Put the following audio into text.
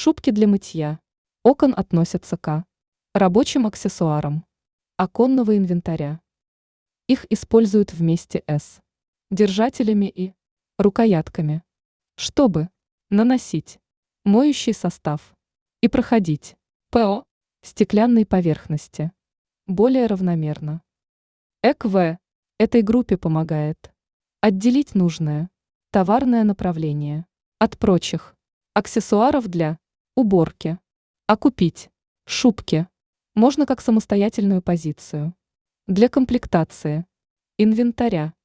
Шубки для мытья окон относятся к рабочим аксессуарам оконного инвентаря. Их используют вместе с держателями и рукоятками, чтобы наносить моющий состав и проходить по стеклянной поверхности более равномерно. ЭКВ этой группе помогает отделить нужное товарное направление от прочих аксессуаров для уборки, а купить шубки можно как самостоятельную позицию для комплектации инвентаря.